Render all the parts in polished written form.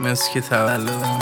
مسک تولدم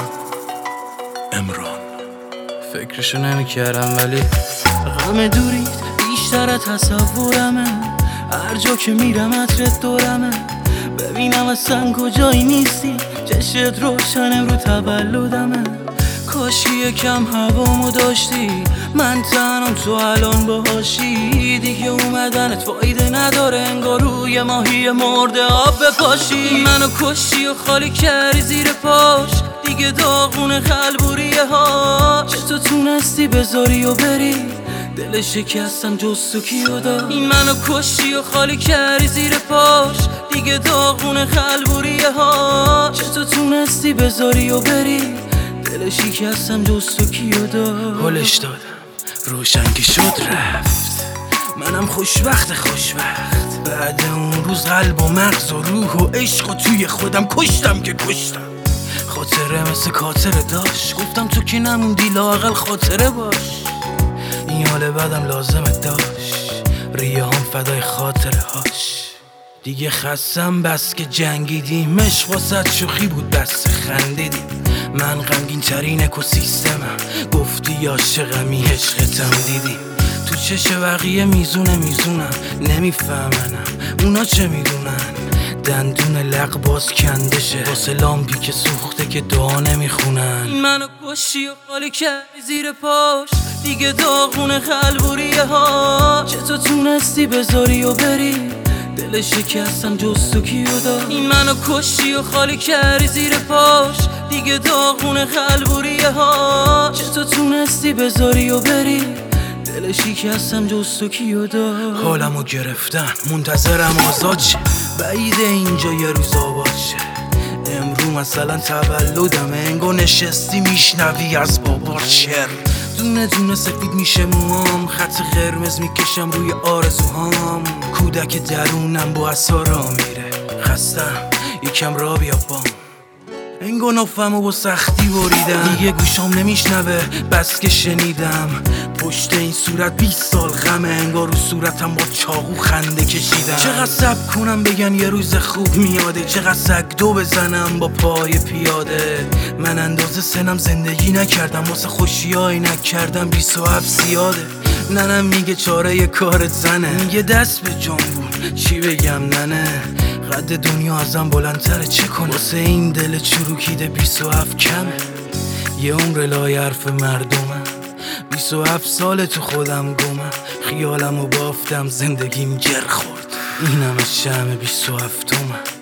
امران. فکرشو نمیکردم ولی غم دوریت بیشتر از تصورمه. هر جا که میرم عطرت دورمه. ببینم اصلا کجایی نیستی، چشت روشن امرو تولدمه. کاشکی یکم هوامو داشتی، من تنم تو الان باهاشی. دیگه اومدنت فایده نداره، انگار روی ماهی مرده آب بپاشی. منو کشتی و خالی کردی زیر پاش، دیگه داغون خلبوریه ها. چطور تونستی بذاری و بری، دل شکستم جز تو کیو دار. این منو کشتی و خالی کردی زیر پاش، دیگه داغون خلبوریه ها. چطور تونستی بذاری و بری، دل شکستم جز تو کیو دار. هلش دادم روشن که شد رفت، منم خوشوقت بعد اون روز قلب و مغز و روح و عشق و توی خودم کشتم که کشتم. خاطره مثل کاتره داشت، گفتم تو که نموندی لااقل خاطره باش. این حال بعدم لازمت داشت، ریه هم فدای خاطره هاش. دیگه خستم بس که جنگیدیم، عشق واسه شوخی بود بس خندیدیم. من غمگین ترین اکوسیستمم، گفتی عاشقمی عشقتم دیدی. تو چش بقیه میزونم نمیفهمنم اونا چه میدونن. دندون لق باز کنده شه واسه لامپی که سوخته که دعا نمیخونن. این منو کشی و خالی کردی زیر پاش، دیگه داغون خلبوریه ها. چطور تونستی بذاری و بری، دل شکستم جز تو کیو دار. این منو کشی و خالی کردی زیر پاش، دیگه داغون خلبوریه ها. چطور تونستی بذاری و بری، دل شکستم جز تو کیو دار. حالمو گرفتن منتظرم آزاد شه، بعیده اینجا یه روز آباد شه. امرو مثلا تولدمه، انگار نشستی میشنوی از بابا شعر. دونه دونه سفید میشه موام، خط قرمز میکشم روی آرزوهام. کودک درونم با اسارا میره، خستم یکم را بیابام. انگار نفمو با سختی بریدم، دیگه گوشام نمیشنوه بس که شنیدم. پشت این صورت 20 سال غمه، انگار رو صورتم با چاقو خنده کشیدم. چقدر صبر کنم بگن یه روز خوب میاده، چقدر سگ دو بزنم با پای پیاده. من اندازه سنم زندگی نکردم، واسه خوشیایی نکردم 27 زیاده. ننم میگه چاره کارت زنه، میگه دست به جان بود چی بگم ننه. قد دنیا ازم بلندتره چه کنم، واسه این دل چروکیده 27 کمه. یه عمر لای حرف مردمم، 27 سال تو خودم گمم. خیالمو بافتم زندگیم جر خورد، اینم از شمع 27م.